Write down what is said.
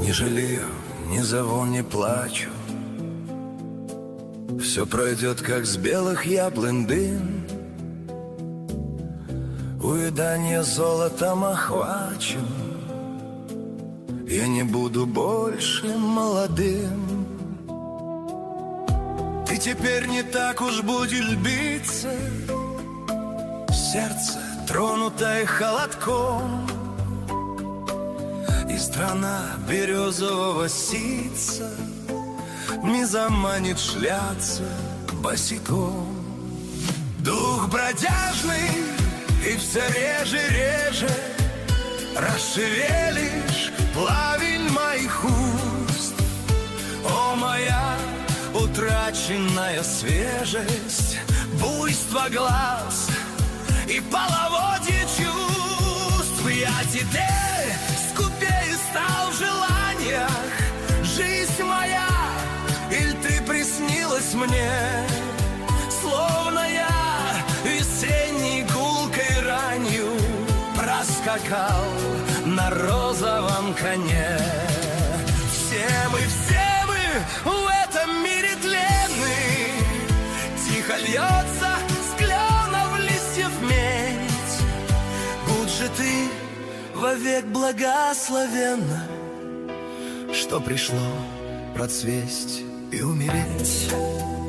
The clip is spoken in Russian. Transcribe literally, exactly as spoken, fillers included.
Не жалею, не зову, не плачу. Все пройдет, как с белых яблонь дым. Увядание золотом охвачен. Я не буду больше молодым. Ты теперь не так уж будешь биться. Сердце, тронутое холодком. И страна березового ситца не заманит шляться босиком. Дух бродяжный и все реже, реже расшевелишь плавень моих уст. О, моя утраченная свежесть, буйство глаз и половодье чувств. Я теперь скупее стал в желаниях. Жизнь моя, или ты приснилась мне, словно я весенней гулкой ранью проскакал на розовом коне. Все мы, все мы в этом мире тленны. Тихо льется с кленов листьев медь. Будь же ты вовек благословенна, что пришло процвесть и умереть.